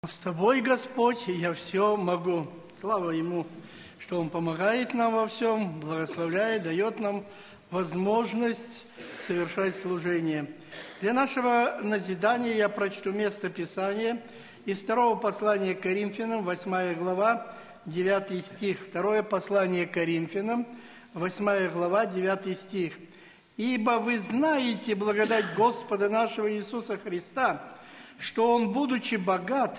С Тобой, Господь, я все могу. Слава Ему, что Он помогает нам во всем, благословляет, дает нам возможность совершать служение. Для нашего назидания я прочту место Писания из второго послания к Коринфянам, 8 глава, 9 стих. Второе послание к Коринфянам, 8 глава, 9 стих. «Ибо вы знаете благодать Господа нашего Иисуса Христа, что Он, будучи богат,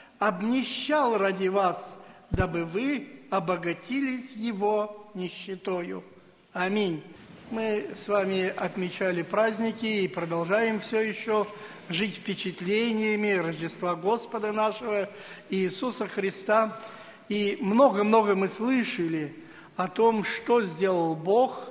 обнищал ради вас, дабы вы обогатились Его нищетою». Аминь. Мы с вами отмечали праздники и продолжаем все еще жить впечатлениями Рождества Господа нашего Иисуса Христа. И много-много мы слышали о том, что сделал Бог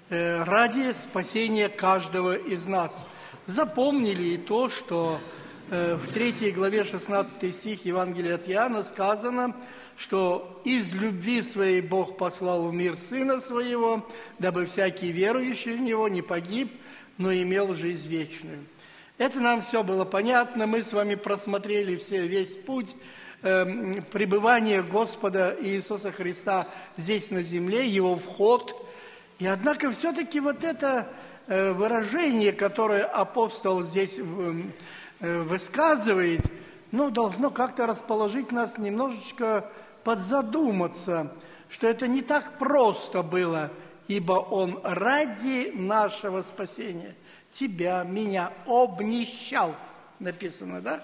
ради спасения каждого из нас. Запомнили и то, что в 3 главе 16 стих Евангелия от Иоанна сказано, что из любви своей Бог послал в мир Сына Своего, дабы всякий верующий в Него не погиб, но имел жизнь вечную. Это нам все было понятно, мы с вами просмотрели весь путь пребывания Господа Иисуса Христа здесь на земле, Его вход. И однако все-таки вот это выражение, которое апостол здесь высказывает, должно как-то расположить нас немножечко подзадуматься, что это не так просто было, ибо Он ради нашего спасения тебя, меня обнищал, написано, да?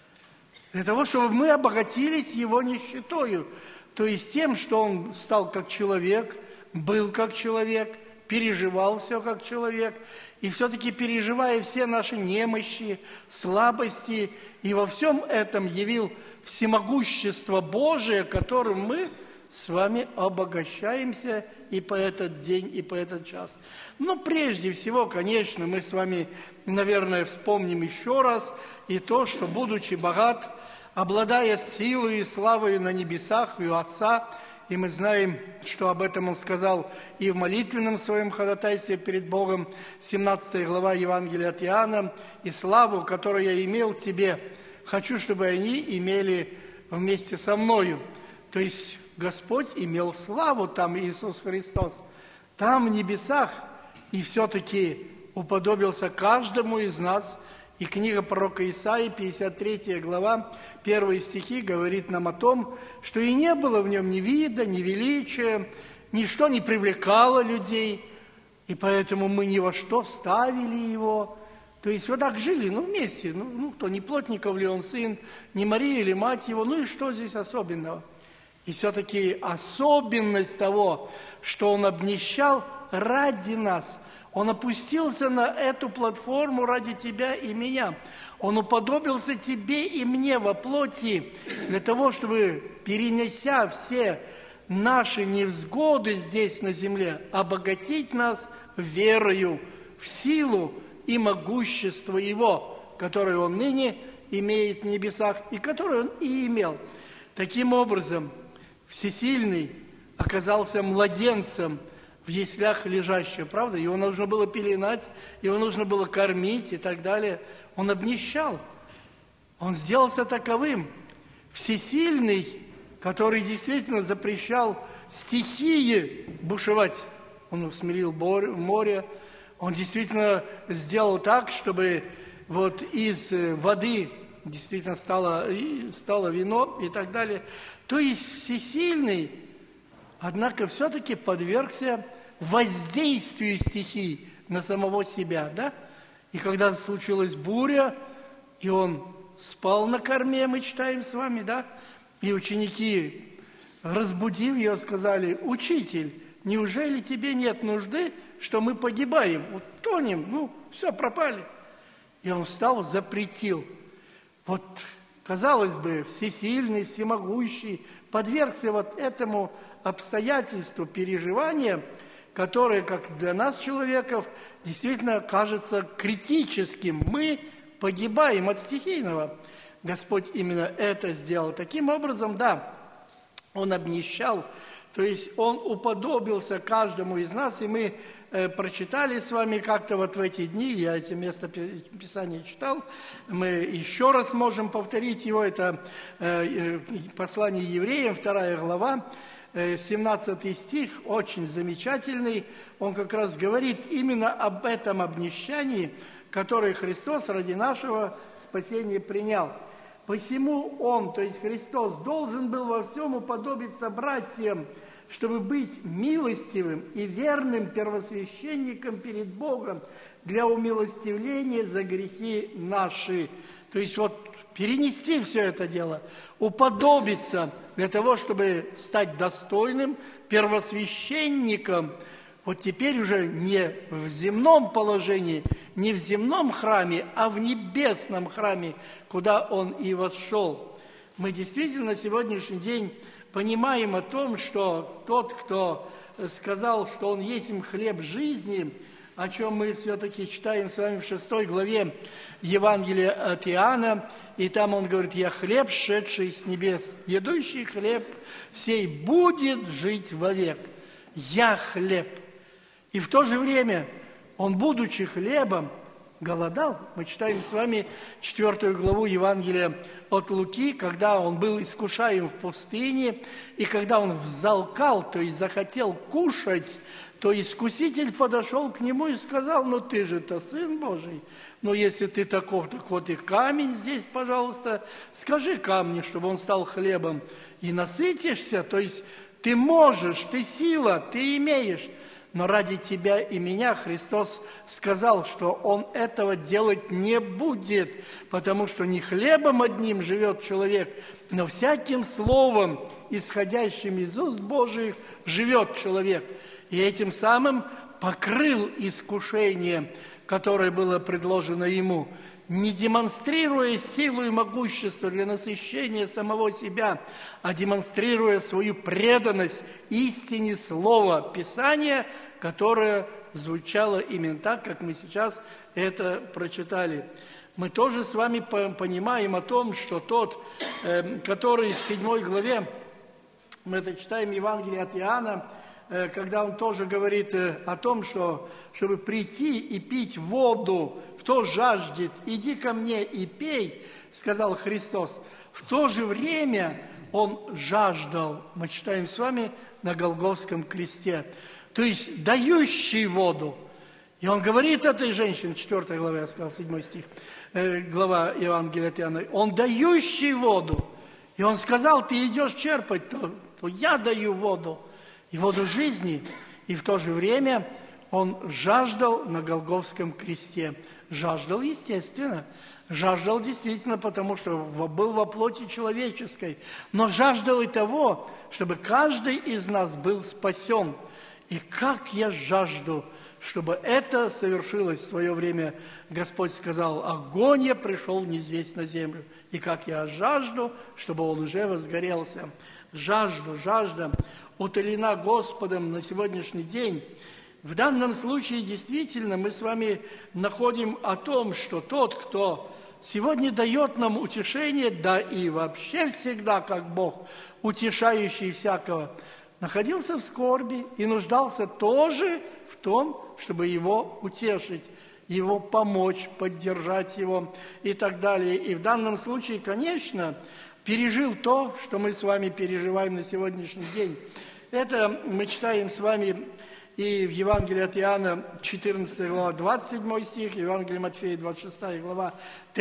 Для того, чтобы мы обогатились Его нищетою, то есть тем, что Он стал как человек, был как человек, переживал все как человек, и все-таки переживая все наши немощи, слабости, и во всем этом явил всемогущество Божие, которым мы с вами обогащаемся и по этот день, и по этот час. Но прежде всего, конечно, мы с вами, наверное, вспомним еще раз и то, что, будучи богат, обладая силой и славой на небесах и у Отца, и мы знаем, что об этом Он сказал и в молитвенном своем ходатайстве перед Богом, 17 глава Евангелия от Иоанна, «И славу, которую я имел тебе, хочу, чтобы они имели вместе со мною». То есть Господь имел славу там, Иисус Христос, там в небесах, и все-таки уподобился каждому из нас. И книга пророка Исаии, 53 глава, 1 стихи, говорит нам о том, что и не было в нем ни вида, ни величия, ничто не привлекало людей, и поэтому мы ни во что ставили его. То есть вот так жили, вместе. Кто, не плотников ли он сын, не Мария или мать его, и что здесь особенного? И все-таки особенность того, что он обнищал ради нас. Он опустился на эту платформу ради тебя и меня. Он уподобился тебе и мне во плоти для того, чтобы, перенеся все наши невзгоды здесь на земле, обогатить нас верою в силу и могущество Его, которое Он ныне имеет в небесах и которое Он и имел. Таким образом, Всесильный оказался младенцем в яслях лежащего, правда? Его нужно было пеленать, его нужно было кормить и так далее. Он обнищал. Он сделался таковым. Всесильный, который действительно запрещал стихии бушевать. Он усмирил море. Он действительно сделал так, чтобы из воды действительно стало вино и так далее. То есть Всесильный, однако все-таки подвергся воздействию стихий на самого себя, да? И когда случилась буря, и он спал на корме, мы читаем с вами, да? И ученики, разбудив его, сказали: «Учитель, неужели тебе нет нужды, что мы погибаем? Тонем, все, пропали». И он встал, запретил. Казалось бы, всесильный, всемогущий, подвергся этому обстоятельству переживания, которое, как для нас, человеков, действительно кажется критическим. Мы погибаем от стихийного. Господь именно это сделал. Таким образом, да, Он обнищал То есть Он уподобился каждому из нас, и мы прочитали с вами как-то вот в эти дни, я эти места Писания читал, мы еще раз можем повторить его, это послание евреям, 2 глава, 17 стих, очень замечательный, он как раз говорит именно об этом обнищании, которое Христос ради нашего спасения принял. Посему Он, то есть Христос, должен был во всем уподобиться братьям, чтобы быть милостивым и верным первосвященником перед Богом для умилостивления за грехи наши. То есть вот перенести все это дело, уподобиться для того, чтобы стать достойным первосвященником, вот теперь уже не в земном положении, не в земном храме, а в небесном храме, куда Он и вошел. Мы действительно на сегодняшний день понимаем о том, что тот, кто сказал, что Он есть хлеб жизни, о чем мы все-таки читаем с вами в 6 главе Евангелия от Иоанна, и там он говорит: «Я хлеб, шедший с небес, едущий хлеб сей будет жить вовек». «Я хлеб». И в то же время Он, будучи хлебом, голодал. Мы читаем с вами 4 главу Евангелия от Луки, когда Он был искушаем в пустыне, и когда Он взалкал, то есть захотел кушать, то искуситель подошел к Нему и сказал: «Ну ты же-то Сын Божий, ну если ты таков, так вот и камень здесь, пожалуйста, скажи камню, чтобы он стал хлебом, и насытишься». То есть ты можешь, ты сила, ты имеешь. Но ради тебя и меня Христос сказал, что Он этого делать не будет, потому что не хлебом одним живет человек, но всяким словом, исходящим из уст Божиих, живет человек. И этим самым покрыл искушение, которое было предложено Ему, не демонстрируя силу и могущество для насыщения самого себя, а демонстрируя свою преданность истине Слова Писания, которое звучало именно так, как мы сейчас это прочитали. Мы тоже с вами понимаем о том, что тот, который в 7 главе, мы это читаем Евангелие от Иоанна, когда он тоже говорит о том, что чтобы прийти и пить воду, кто жаждет, иди ко мне и пей, сказал Христос. В то же время Он жаждал, мы читаем с вами, на Голгофском кресте, то есть дающий воду. И Он говорит этой женщине, 4 глава, я сказал, 7 стих, глава Евангелия от Иоанна, Он дающий воду. И Он сказал: ты идешь черпать, то я даю воду, и воду жизни. И в то же время Он жаждал на Голгофском кресте. Жаждал, естественно. Жаждал действительно, потому что был во плоти человеческой. Но жаждал и того, чтобы каждый из нас был спасен. И как я жажду, чтобы это совершилось в свое время. Господь сказал: огонь я пришел низвесть на землю. И как я жажду, чтобы он уже возгорелся. Жажда утолена Господом на сегодняшний день. В данном случае действительно мы с вами находим о том, что тот, кто сегодня дает нам утешение, да и вообще всегда, как Бог, утешающий всякого, находился в скорби и нуждался тоже в том, чтобы его утешить, его помочь, поддержать его и так далее. И в данном случае, конечно, пережил то, что мы с вами переживаем на сегодняшний день. Это мы читаем с вами и в Евангелии от Иоанна 14 глава 27 стих, Евангелие Матфея 26 глава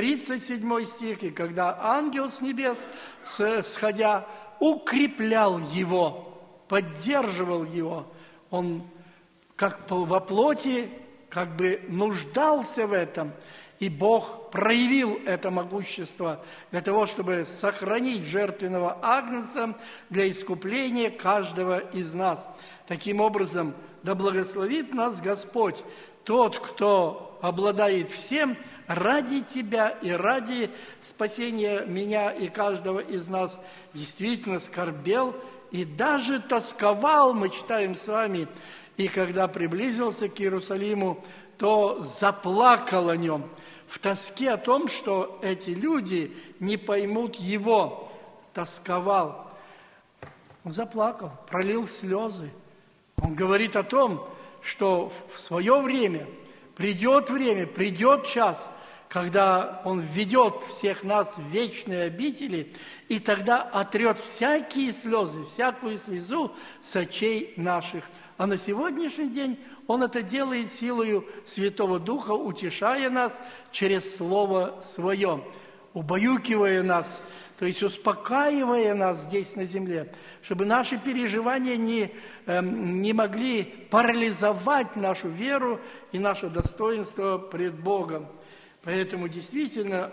37 стих, и когда ангел с небес, сходя, укреплял его, поддерживал его, он как во плоти как бы нуждался в этом, и Бог проявил это могущество для того, чтобы сохранить жертвенного агнца для искупления каждого из нас. Таким образом, да благословит нас Господь, тот, кто обладает всем, ради Тебя и ради спасения меня и каждого из нас действительно скорбел и даже тосковал, мы читаем с вами, и когда приблизился к Иерусалиму, то заплакал о нем, в тоске о том, что эти люди не поймут его, тосковал. Он заплакал, пролил слезы. Он говорит о том, что в свое время, придет час, когда Он введет всех нас в вечные обители, и тогда отрет всякие слезы, всякую слезу с очей наших. А на сегодняшний день Он это делает силою Святого Духа, утешая нас через Слово Свое, убаюкивая нас, то есть успокаивая нас здесь на земле, чтобы наши переживания не могли парализовать нашу веру и наше достоинство пред Богом. Поэтому действительно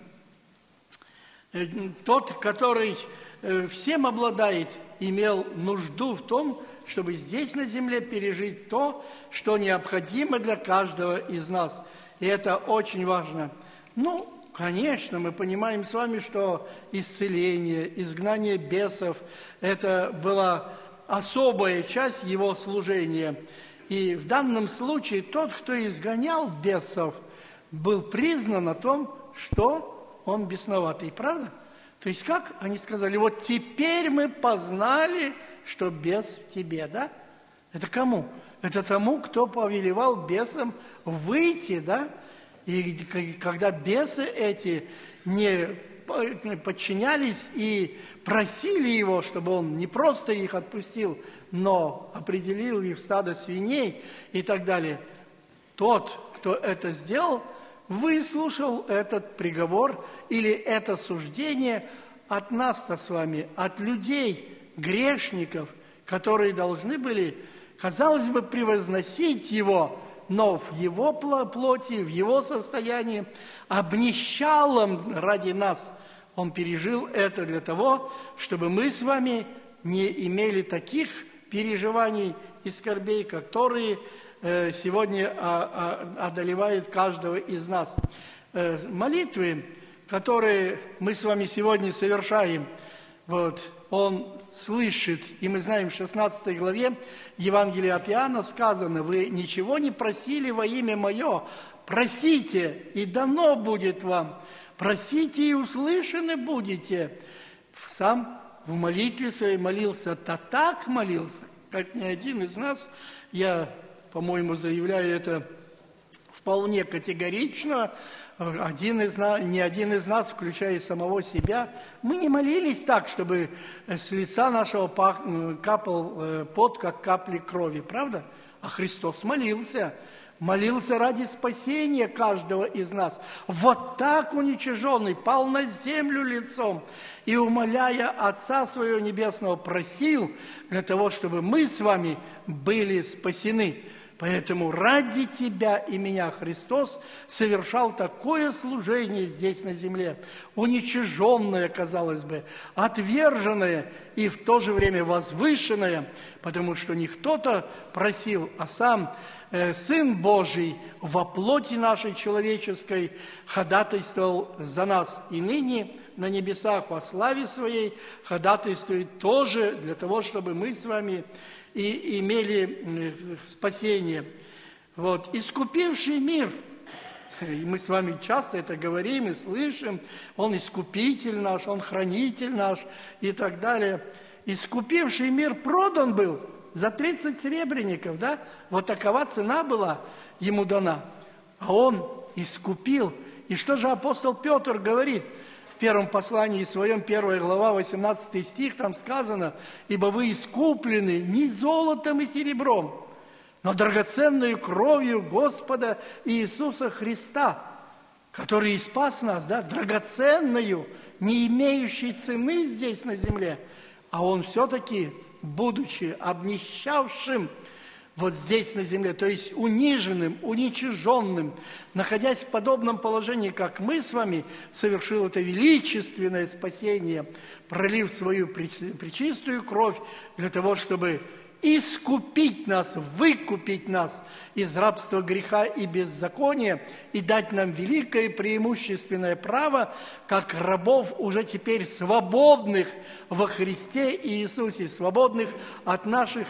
тот, который всем обладает, имел нужду в том, чтобы здесь на земле пережить то, что необходимо для каждого из нас. И это очень важно. Конечно, мы понимаем с вами, что исцеление, изгнание бесов – это была особая часть его служения. И в данном случае тот, кто изгонял бесов, был признан о том, что он бесноватый. Правда? То есть как они сказали, вот теперь мы познали, что бес в тебе, да? Это кому? Это тому, кто повелевал бесам выйти, да? И когда бесы эти не подчинялись и просили его, чтобы он не просто их отпустил, но определил их в стадо свиней и так далее, тот, кто это сделал, выслушал этот приговор или это суждение от нас-то с вами, от людей, грешников, которые должны были, казалось бы, превозносить его, но в его плоти, в его состоянии, обнищалом ради нас, он пережил это для того, чтобы мы с вами не имели таких переживаний и скорбей, которые сегодня одолевают каждого из нас. Молитвы, которые мы с вами сегодня совершаем, он слышит, и мы знаем, в 16 главе Евангелия от Иоанна сказано: «Вы ничего не просили во имя Мое, просите, и дано будет вам, просите, и услышаны будете». Сам в молитве своей молился-то так молился, как ни один из нас, я, по-моему, заявляю это вполне категорично, ни один из нас, включая самого себя, мы не молились так, чтобы с лица нашего капал пот, как капли крови, правда? А Христос молился ради спасения каждого из нас. Вот так уничиженный, пал на землю лицом и, умоляя Отца Своего Небесного, просил для того, чтобы мы с вами были спасены. Поэтому ради тебя и меня Христос совершал такое служение здесь на земле, уничиженное, казалось бы, отверженное и в то же время возвышенное, потому что не кто-то просил, а сам Сын Божий во плоти нашей человеческой ходатайствовал за нас. И ныне на небесах во славе Своей ходатайствует тоже для того, чтобы мы с вами и имели спасение. Искупивший мир, и мы с вами часто это говорим и слышим, Он искупитель наш, Он хранитель наш и так далее. Искупивший мир продан был за 30 серебряников, да? Вот такова цена была Ему дана. А Он искупил. И что же апостол Петр говорит? В первом послании своем, 1 глава, 18 стих, там сказано: «Ибо вы искуплены не золотом и серебром, но драгоценную кровью Господа Иисуса Христа, который спас нас, да, драгоценную, не имеющей цены здесь на земле». А Он все-таки, будучи обнищавшим вот здесь на земле, то есть униженным, уничиженным, находясь в подобном положении, как мы с вами, совершил это величественное спасение, пролив свою пречистую кровь для того, чтобы искупить нас, выкупить нас из рабства греха и беззакония и дать нам великое преимущественное право, как рабов уже теперь свободных во Христе Иисусе, свободных от наших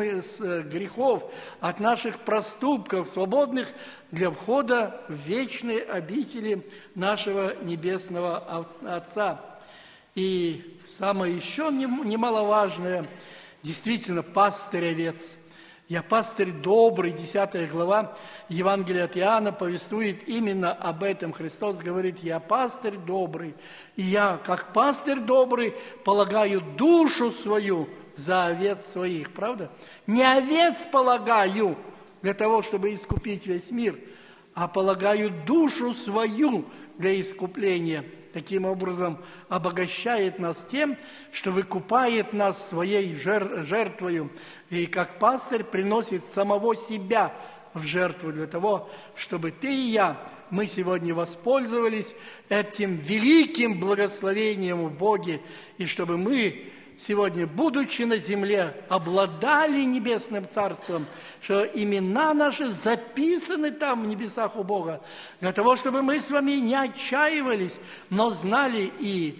грехов, от наших проступков, свободных для входа в вечные обители нашего Небесного Отца. И самое еще немаловажное, действительно, пастырь овец. «Я пастырь добрый», 10 глава Евангелия от Иоанна повествует именно об этом. Христос говорит: «Я пастырь добрый, и я, как пастырь добрый, полагаю душу свою за овец своих». Правда? Не овец полагаю для того, чтобы искупить весь мир, а полагаю душу свою для искупления. Таким образом, обогащает нас тем, что выкупает нас своей жертвою, и как пастырь приносит самого себя в жертву для того, чтобы ты и я, мы сегодня воспользовались этим великим благословением в Боге, и чтобы мы сегодня, будучи на земле, обладали небесным царством, что имена наши записаны там в небесах у Бога, для того, чтобы мы с вами не отчаивались, но знали и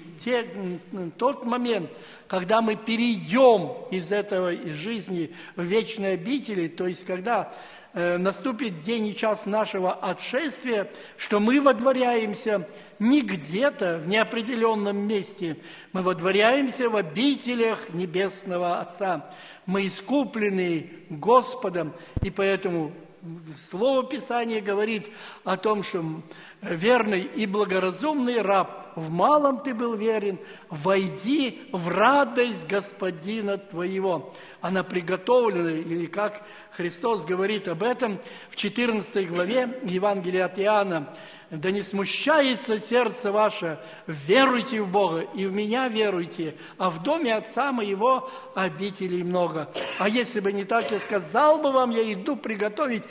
тот момент, когда мы перейдем из этой жизни в вечные обители, то есть когда наступит день и час нашего отшествия, что мы водворяемся не где-то в неопределенном месте, мы водворяемся в обителях Небесного Отца. Мы искуплены Господом, и поэтому Слово Писания говорит о том, что верный и благоразумный раб, в малом ты был верен, войди в радость Господина твоего. Она приготовлена, или как Христос говорит об этом в 14 главе Евангелия от Иоанна: «Да не смущается сердце ваше, веруйте в Бога, и в Меня веруйте, а в доме Отца Моего обителей много. А если бы не так, я сказал бы вам, я иду приготовить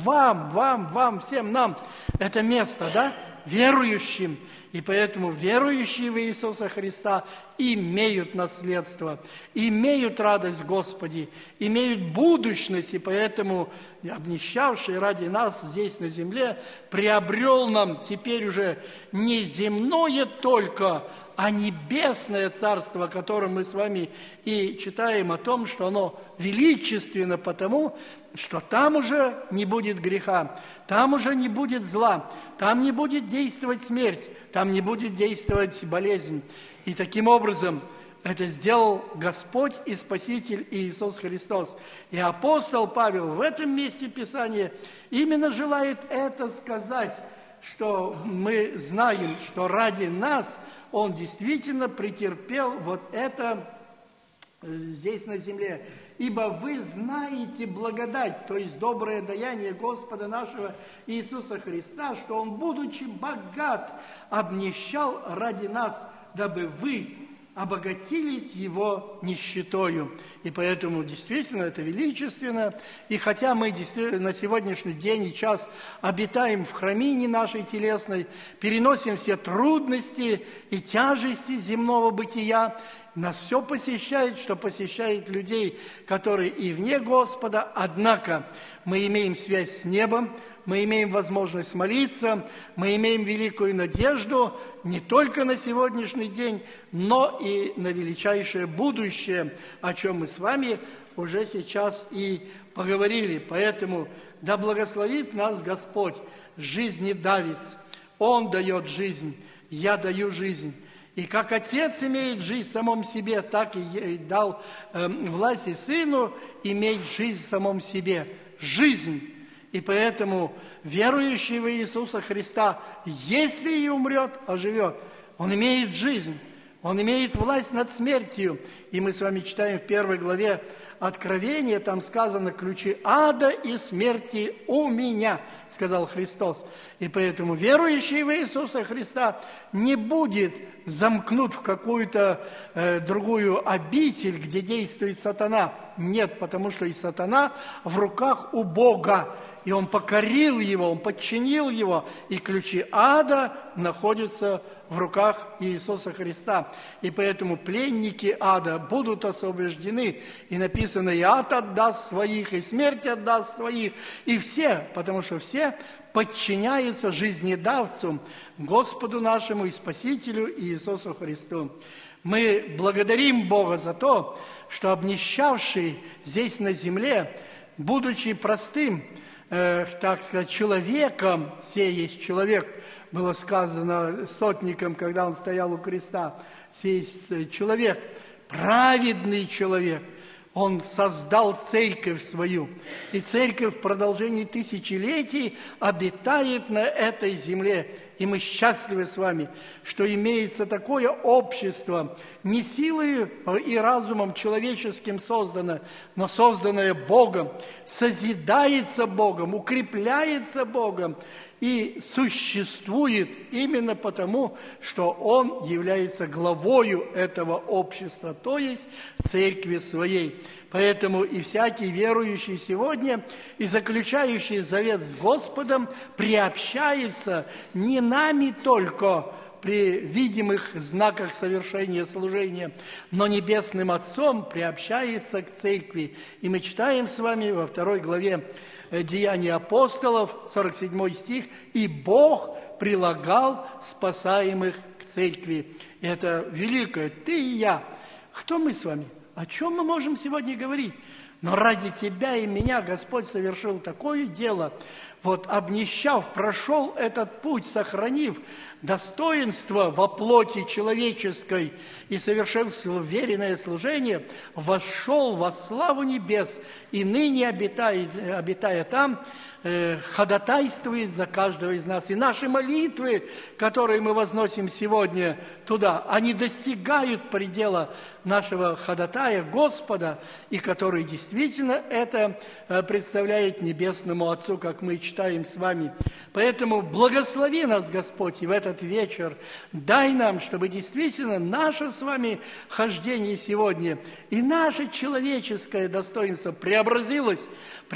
вам, всем нам это место, да, верующим». И поэтому верующие в Иисуса Христа имеют наследство, имеют радость в Господе, имеют будущность, и поэтому обнищавший ради нас здесь на земле приобрел нам теперь уже не земное только, а небесное царство, о котором мы с вами и читаем о том, что оно величественно потому, что там уже не будет греха, там уже не будет зла, там не будет действовать смерть, там не будет действовать болезнь. И таким образом это сделал Господь и Спаситель Иисус Христос. И апостол Павел в этом месте Писания именно желает это сказать, что мы знаем, что ради нас Он действительно претерпел вот это здесь на земле. «Ибо вы знаете благодать», то есть доброе даяние Господа нашего Иисуса Христа, что Он, будучи богат, обнищал ради нас, дабы вы обогатились Его нищетою». И поэтому действительно это величественно. И хотя мы действительно на сегодняшний день и час обитаем в храмине нашей телесной, переносим все трудности и тяжести земного бытия, нас все посещает, что посещает людей, которые и вне Господа, однако мы имеем связь с небом, мы имеем возможность молиться, мы имеем великую надежду не только на сегодняшний день, но и на величайшее будущее, о чем мы с вами уже сейчас и поговорили. Поэтому да благословит нас Господь, жизнедавец. Он дает жизнь, я даю жизнь. И как Отец имеет жизнь в самом себе, так и дал власть и Сыну иметь жизнь в самом себе. Жизнь. И поэтому верующий в Иисуса Христа, если и умрет, оживет. Он имеет жизнь. Он имеет власть над смертью. И мы с вами читаем в 1 главе Откровения, там сказано: «Ключи ада и смерти у меня», сказал Христос. И поэтому верующий в Иисуса Христа не будет замкнут в какую-то другую обитель, где действует сатана. Нет, потому что и сатана в руках у Бога. И он покорил его, он подчинил его, и ключи ада находятся в руках Иисуса Христа. И поэтому пленники ада будут освобождены. И написано: «И ад отдаст своих, и смерть отдаст своих». И все, потому что все подчиняются жизнедавцу, Господу нашему и Спасителю Иисусу Христу. Мы благодарим Бога за то, что обнищавший здесь на земле, будучи простым так сказать, человеком, сей есть человек, было сказано сотником, когда он стоял у креста, сей есть человек, праведный человек. Он создал церковь свою, и церковь в продолжении тысячелетий обитает на этой земле. И мы счастливы с вами, что имеется такое общество, не силой и разумом человеческим создано, но созданное Богом, созидается Богом, укрепляется Богом и существует именно потому, что Он является главою этого общества, то есть церкви своей. Поэтому и всякий верующий сегодня и заключающий завет с Господом приобщается не нами только при видимых знаках совершения служения, но Небесным Отцом приобщается к церкви. И мы читаем с вами во 2 главе Деяния апостолов, 47 стих, «И Бог прилагал спасаемых к церкви». И это великое, ты и я. Кто мы с вами? О чем мы можем сегодня говорить? Но ради тебя и меня Господь совершил такое дело, вот обнищав, прошел этот путь, сохранив достоинство во плоти человеческой и совершив веренное служение, вошел во славу небес и ныне, обитая там, ходатайствует за каждого из нас. И наши молитвы, которые мы возносим сегодня туда, они достигают предела нашего ходатая Господа, и который действительно это представляет Небесному Отцу, как мы читаем с вами. Поэтому благослови нас, Господь, и в этот вечер дай нам, чтобы действительно наше с вами хождение сегодня и наше человеческое достоинство преобразилось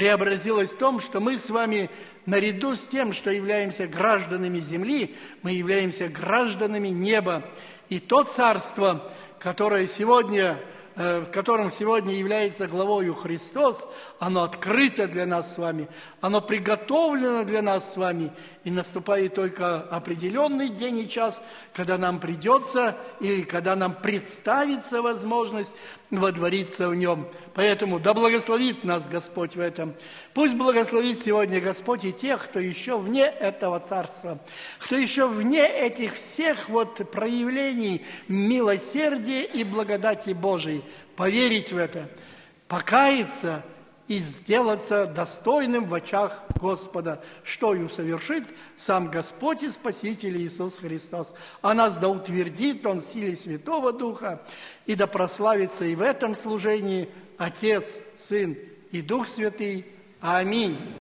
в том, что мы с вами наряду с тем, что являемся гражданами земли, мы являемся гражданами неба. И то царство, которое сегодня, в котором сегодня является главою Христос, оно открыто для нас с вами, оно приготовлено для нас с вами, и наступает только определенный день и час, когда нам придется или когда нам представится возможность водвориться в нем. Поэтому да благословит нас Господь в этом. Пусть благословит сегодня Господь и тех, кто еще вне этого царства, кто еще вне этих всех вот проявлений милосердия и благодати Божией. Поверить в это, покаяться и сделаться достойным в очах Господа, что и совершит сам Господь и Спаситель Иисус Христос. А нас да утвердит Он в силе Святого Духа, и да прославится и в этом служении Отец, Сын и Дух Святый. Аминь.